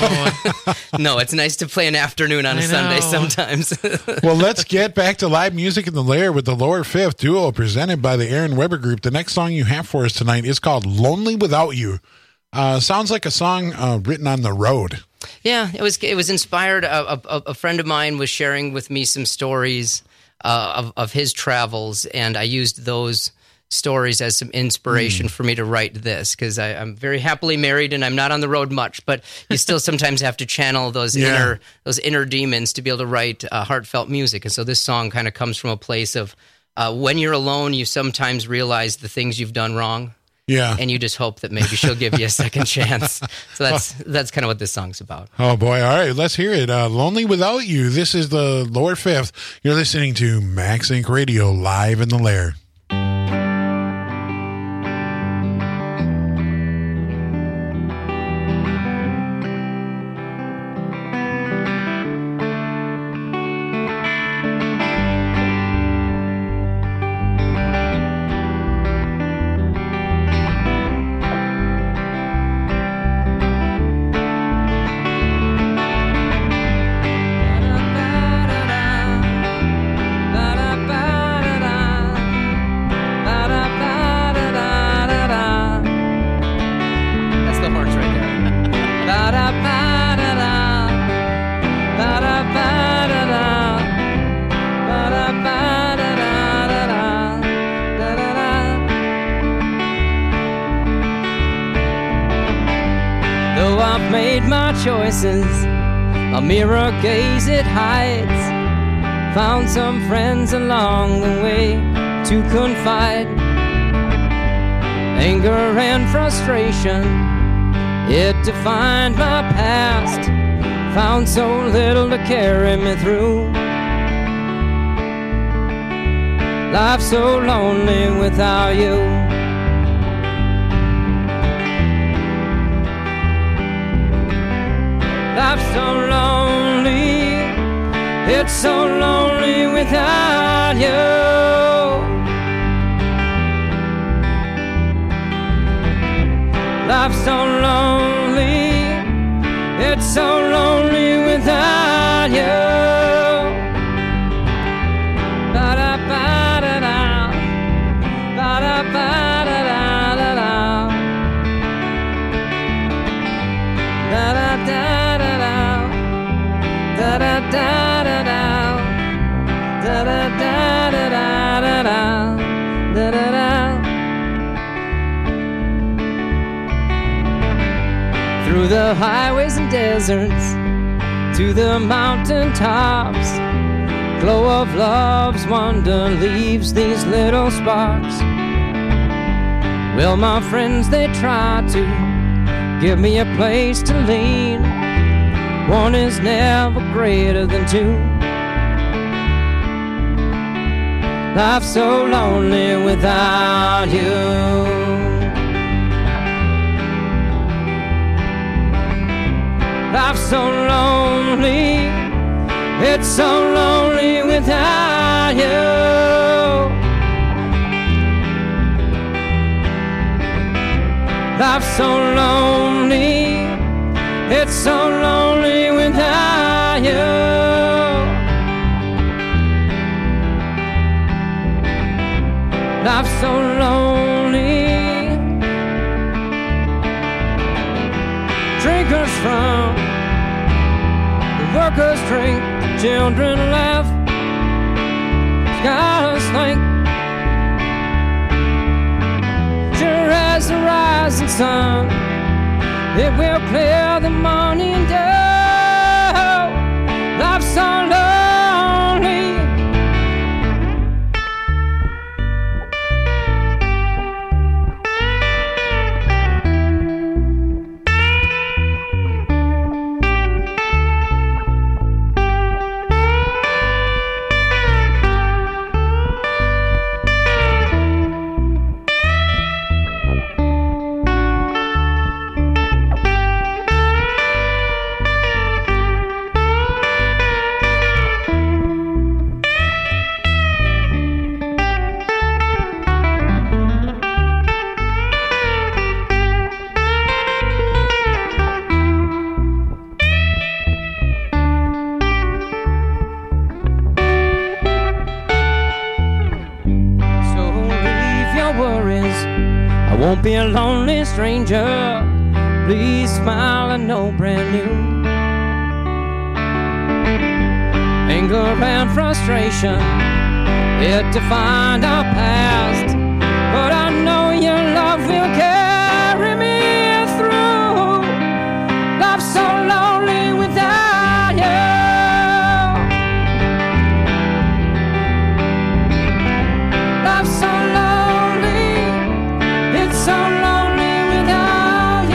No, it's nice to play an afternoon on a I Sunday know. sometimes. Well, let's get back to live music in the Lair with the Lower Fifth duo presented by the Aaron Weber Group. The next song you have for us tonight is called Lonely Without You. Uh, sounds like a song uh, written on the road. Yeah, it was it was inspired. A, a, a friend of mine was sharing with me some stories uh, of of his travels, and I used those stories as some inspiration Mm. for me to write this because I'm very happily married and I'm not on the road much, but you still sometimes have to channel those Yeah. inner those inner demons to be able to write uh, heartfelt music. And so this song kind of comes from a place of uh, when you're alone, you sometimes realize the things you've done wrong. Yeah. And you just hope that maybe she'll give you a second chance. So that's that's kind of what this song's about. Oh, boy. All right, let's hear it. Uh, Lonely Without You. This is the Lower Fifth. You're listening to Max Inc Radio live in the Lair. That's the horns right there. Though I've made my choices, a mirror gaze it hides. Found some friends along the way to confide. Anger and frustration, it defined my past. Found so little to carry me through. Life's so lonely without you. Life's so lonely, it's so lonely without you. Life's so lonely, it's so lonely without you. Ba-da-ba-da-da, ba-da-ba-da-da-da-da, da-da-da-da-da, da-da-da-da-da, da-da-da-da-da-da, da-da-da. Through the highways and deserts, to the mountain tops, glow of love's wonder leaves these little sparks. Well, my friends, they try to give me a place to lean. One is never greater than two. Life's so lonely without you. Life's so lonely, it's so lonely without you. Life's so lonely, it's so lonely without you. Life's so lonely. Drinkers from the workers drink, the children laugh, skies think. Sure as the rising sun, it will clear the morning dew. Life's so lonely. Be a lonely stranger. Please smile, I know brand new. Anger and frustration, it defined our past. But I know your love will carry me through. Life's so lonely without you. Life's so lonely, it's so lonely without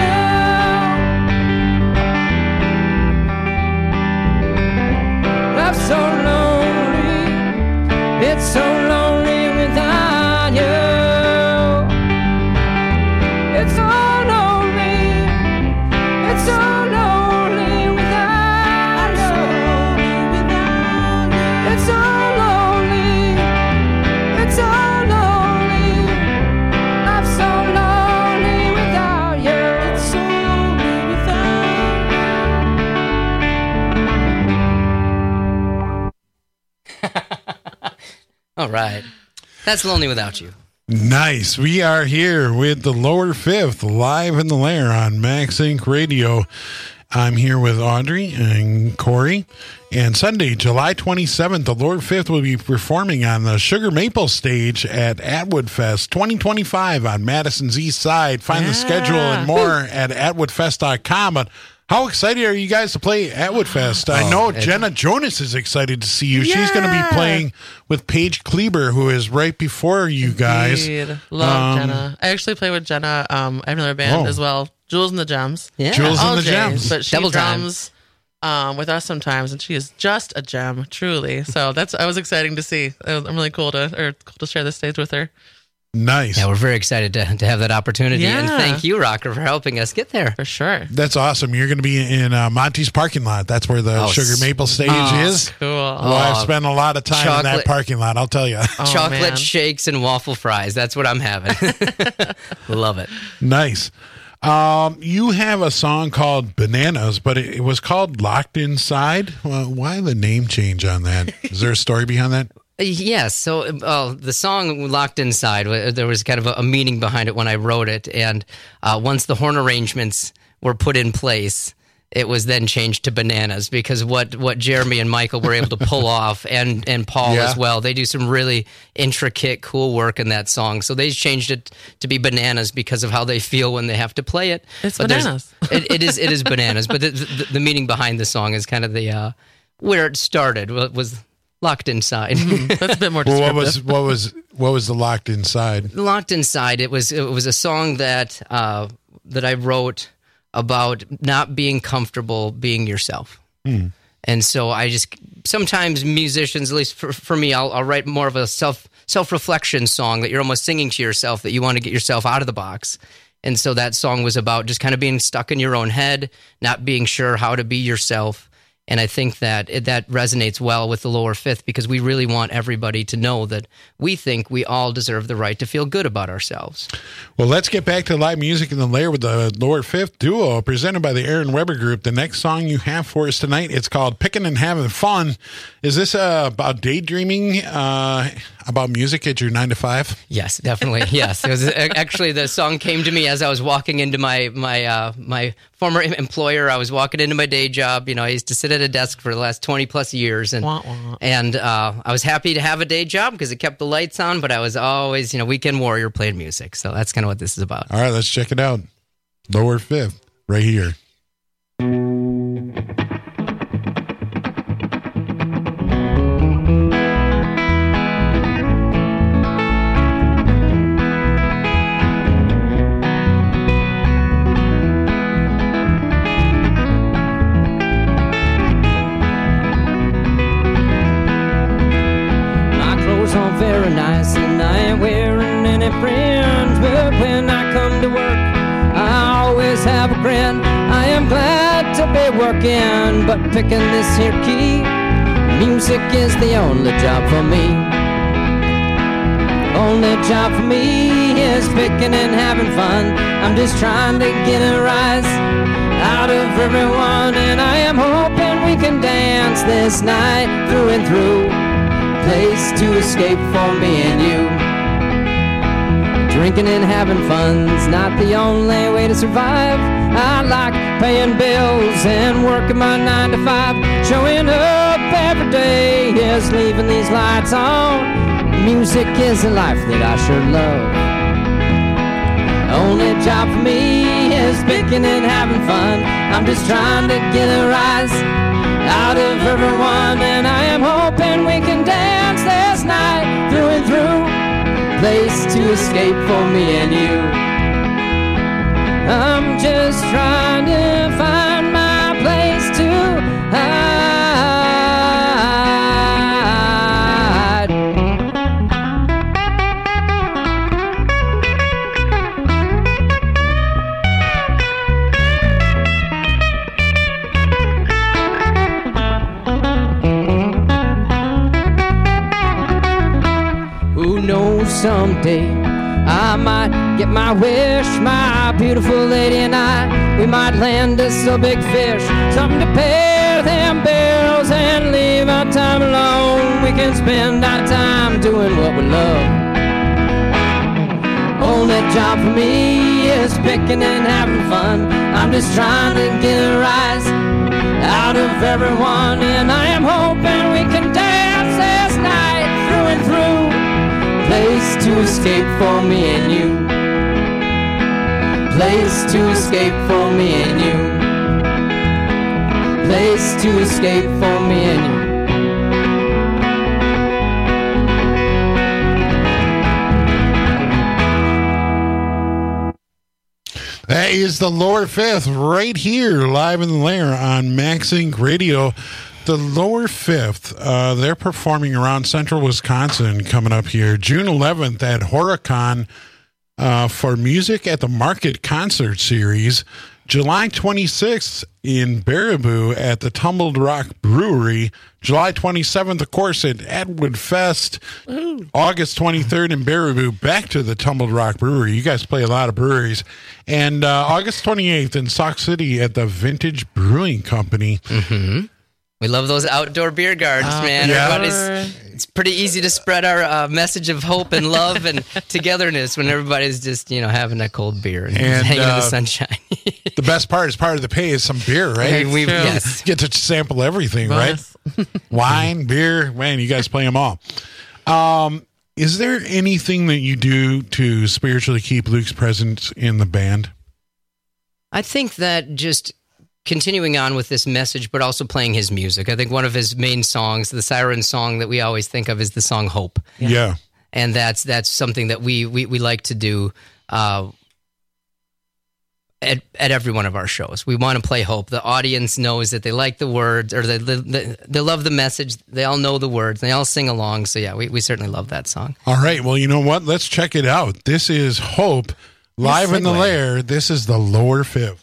you. Life's so lonely, it's so lonely without you. It's so lonely, it's so lonely without you. It's so lonely, it's so lonely. Life's so lonely without you. It's so lonely without you. All right. That's Lonely Without You. Nice. We are here with the Lower Fifth live in the lair on Max Inc Radio. I'm here with Audrey and Corey. And Sunday, July twenty-seventh, the Lower Fifth will be performing on the Sugar Maple stage at Atwood Fest twenty twenty-five on Madison's East Side. Find yeah. the schedule and more at atwood fest dot com. But How excited are you guys to play at Woodfest? I Oh, know it- Jenna Jonas is excited to see you. She's going to Yeah. be playing with Paige Kleber, who is right before you guys. Indeed. Love Um, Jenna. I actually play with Jenna. Um, I have another band Oh. as well, Jules and the Gems. Yeah. Jules and All the J's, Gems. But she Double time. drums um, with us sometimes, and she is just a gem, truly. So that's I was exciting to see. I'm really cool to or cool to share the stage with her. Nice. Yeah, we're very excited to, to have that opportunity. And Yeah. thank you, Rocker, for helping us get there. For sure. That's awesome. You're going to be in uh, Monty's parking lot. That's where the Oh, Sugar Maple stage oh, is. Cool. Well, I've Oh, spent a lot of time in that chocolate- parking lot, I'll tell you. Oh, Chocolate man. shakes and waffle fries. That's what I'm having. Love it. Nice. Um, you have a song called Bananas, but it, it was called Locked Inside. Well, why the name change on that? Is there a story behind that? Yes. So uh, the song Locked Inside, uh, there was kind of a, a meaning behind it when I wrote it. And uh, once the horn arrangements were put in place, it was then changed to Bananas because what, what Jeremy and Michael were able to pull off, and, and Paul Yeah. as well, they do some really intricate, cool work in that song. So they changed it to be Bananas because of how they feel when they have to play it. It's But there's- Bananas. it, it is it is Bananas. But the, the, the meaning behind the song is kind of the uh, where it started was Locked Inside. That's a bit more Well, descriptive. what was what was what was the Locked Inside? Locked Inside. It was it was a song that uh, that I wrote about not being comfortable being yourself. Hmm. And so I just sometimes musicians, at least for, for me, I'll, I'll write more of a self self reflection song that you're almost singing to yourself, that you want to get yourself out of the box. And so that song was about just kind of being stuck in your own head, not being sure how to be yourself. And I think that it, that resonates well with the Lower Fifth because we really want everybody to know that we think we all deserve the right to feel good about ourselves. Well, let's get back to live music in the lair with the Lower Fifth duo presented by the Aaron Weber Group. The next song you have for us tonight, it's called Pickin' and Having Fun. Is this uh, about daydreaming uh, about music at your nine to five? Yes, definitely. Yes, it was actually the song came to me as I was walking into my my uh, my former employer. I was walking into my day job. You know, I used to sit at a desk for the last twenty plus years, and Wah, wah. and uh, I was happy to have a day job because it kept the lights on. But I was always, you know, weekend warrior playing music. So that's kind of what this is about. All right, let's check it out. Lower Fifth, right here. My clothes aren't very nice and I ain't wearing any friends, but when I come to work, I always have a grin. I am glad to be working, but picking this here key, music is the only job for me. Only job for me is picking and having fun. I'm just trying to get a rise out of everyone, and I am hoping we can dance this night through and through. Place to escape for me and you. Drinking and having fun's not the only way to survive. I like paying bills and working my nine to five. Showing up every day is leaving these lights on. Music is a life that I sure love. Only job for me is picking and having fun. I'm just trying to get a rise out of everyone, and I am hoping we can dance this night through and through. Place to escape for me and you. I'm just trying to find my place to hide. Who knows, someday I might get my wish. My beautiful lady and I, we might land us a big fish, something to pay them bills and leave our time alone. We can spend our time doing what we love. Only job for me is picking and having fun. I'm just trying to get a rise out of everyone, and I am hoping we can dance this night through and through. Place to escape for me and you. Place to escape for me and you. place to escape for me and you. That is the Lower Fifth right here, live in the lair on Max Inc Radio. The Lower Fifth, uh, they're performing around central Wisconsin coming up here. June eleventh at Horicon uh, for Music at the Market Concert Series. July twenty-sixth in Baraboo at the Tumbled Rock Brewery. July twenty-seventh, of course, at Atwood Fest. Ooh. August twenty-third in Baraboo, back to the Tumbled Rock Brewery. You guys play a lot of breweries. And uh, August twenty-eighth in Sauk City at the Vintage Brewing Company. Mm-hmm. We love those outdoor beer gardens, uh, man. Yeah. Everybody's, it's pretty easy to spread our uh, message of hope and love and togetherness when everybody's just, you know, having a cold beer and, and hanging uh, in the sunshine. The best part is part of the pay is some beer, right? We yes. Get to sample everything, Bonus. right? Wine, beer, man, you guys play them all. Um, is there anything that you do to spiritually keep Luke's presence in the band? I think that just continuing on with this message, but also playing his music. I think one of his main songs, the Siren song that we always think of, is the song Hope. Yeah. yeah. And that's that's something that we we, we like to do uh, at, at every one of our shows. We want to play Hope. The audience knows that they like the words, or they, they, they love the message. They all know the words. They all sing along. So yeah, we, we certainly love that song. All right. Well, you know what? Let's check it out. This is Hope, live in the lair. This is the Lower Fifth.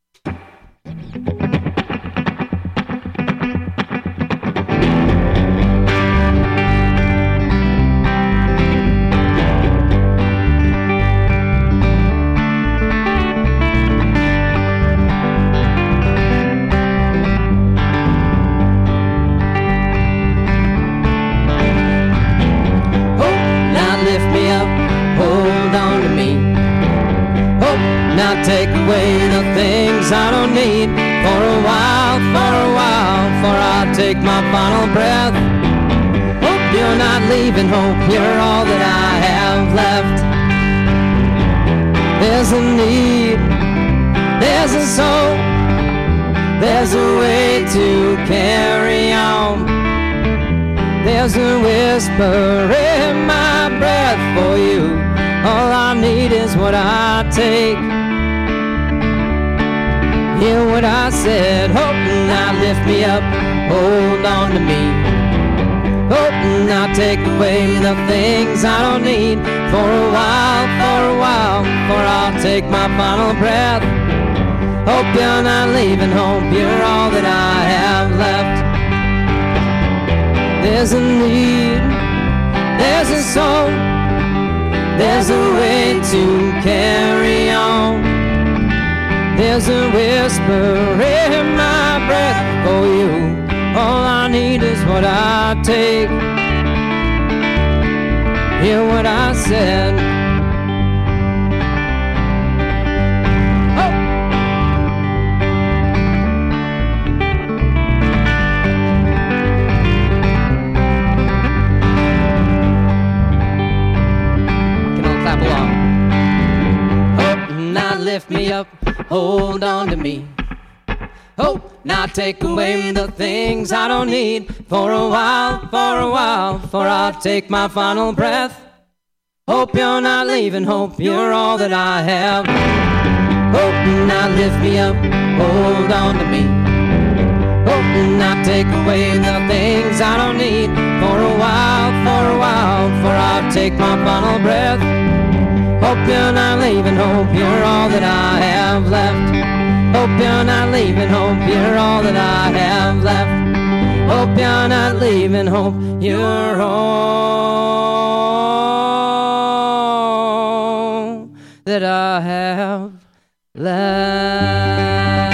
Take away the things I don't need for a while, for a while, for I'll take my final breath. Hope you're not leaving, hope you're all that I have left. There's a need, there's a soul, there's a way to carry on. There's a whisper in my breath for you. All I need is what I take. Hear what I said, hope now lift me up, hold on to me. Hope now take away the things I don't need for a while, for a while, for I'll take my final breath. Hope you're not leaving, hope you're all that I have left. There's a need, there's a soul, there's a way to carry on. There's a whisper in my breath for you. All I need is what I take. Hear what I said. Oh. Can all clap along. Hope now lift me up. Hold on to me. Hope now take away the things I don't need for a while, for a while, for I'll take my final breath. Hope you're not leaving, hope you're all that I have. Hope now lift me up, hold on to me. Hope now take away the things I don't need for a while, for a while, for I'll take my final breath. Hope you're not leaving, hope you're all that I have left. Hope you're not leaving, hope you're all that I have left. Hope you're not leaving, hope you're all that I have left.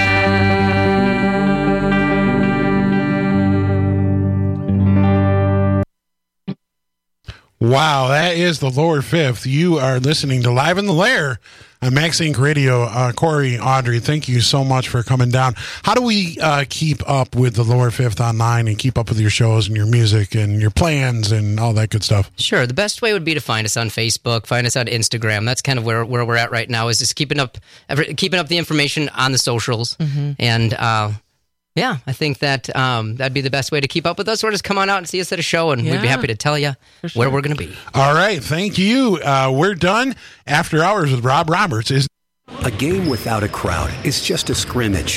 Wow, that is the Lower Fifth. You are listening to Live in the Lair on Max Inc Radio. Uh, Corey, Audrey, thank you so much for coming down. How do we uh, keep up with the Lower Fifth online and keep up with your shows and your music and your plans and all that good stuff? Sure. The best way would be to find us on Facebook, find us on Instagram. That's kind of where, where we're at right now, is just keeping up every, keeping up the information on the socials. Mm-hmm. And uh, Yeah, I think that um, that'd be the best way to keep up with us, or just come on out and see us at a show, and Yeah, we'd be happy to tell you sure. where we're going to be. All right, thank you. Uh, we're done. After Hours with Rob Roberts is... A game without a crowd is just a scrimmage.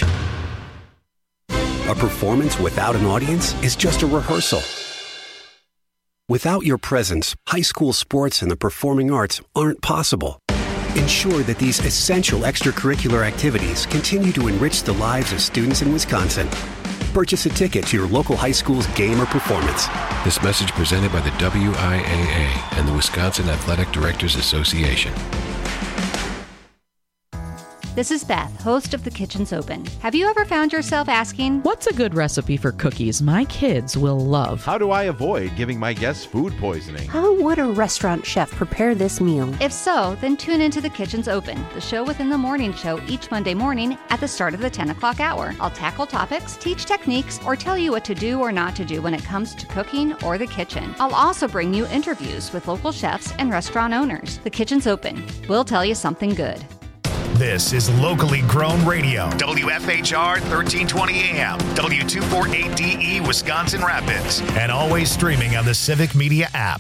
A performance without an audience is just a rehearsal. Without your presence, high school sports and the performing arts aren't possible. Ensure that these essential extracurricular activities continue to enrich the lives of students in Wisconsin. Purchase a ticket to your local high school's game or performance. This message presented by the W I A A and the Wisconsin Athletic Directors Association. This is Beth, host of The Kitchen's Open. Have you ever found yourself asking, what's a good recipe for cookies my kids will love? How do I avoid giving my guests food poisoning? how would a restaurant chef prepare this meal? If so, then tune into The Kitchen's Open, the show within the morning show each Monday morning at the start of the ten o'clock hour. I'll tackle topics, teach techniques, or tell you what to do or not to do when it comes to cooking or the kitchen. I'll also bring you interviews with local chefs and restaurant owners. The Kitchen's Open. We'll tell you something good. This is locally grown radio. W F H R thirteen twenty A M, W two forty-eight D E, Wisconsin Rapids, and always streaming on the Civic Media app.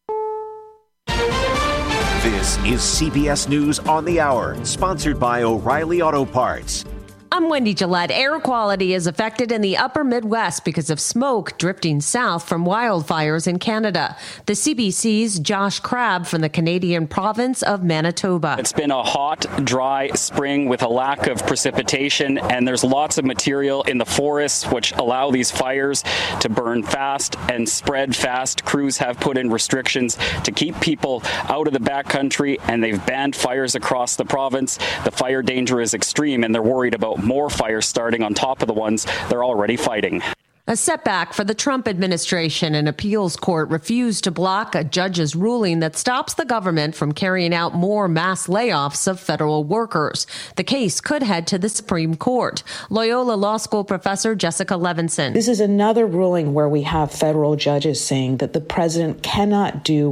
This is C B S News on the Hour, sponsored by O'Reilly Auto Parts. I'm Wendy Gillette. Air quality is affected in the upper Midwest because of smoke drifting south from wildfires in Canada. The C B C's Josh Crabb from the Canadian province of Manitoba. It's been a hot, dry spring with a lack of precipitation, and there's lots of material in the forests which allow these fires to burn fast and spread fast. Crews have put in restrictions to keep people out of the backcountry, and they've banned fires across the province. The fire danger is extreme, and they're worried about more fires starting on top of the ones they're already fighting. A setback for the Trump administration. An appeals court refused to block a judge's ruling that stops the government from carrying out more mass layoffs of federal workers. The case could head to the Supreme Court. Loyola Law School professor Jessica Levinson. This is another ruling where we have federal judges saying that the president cannot do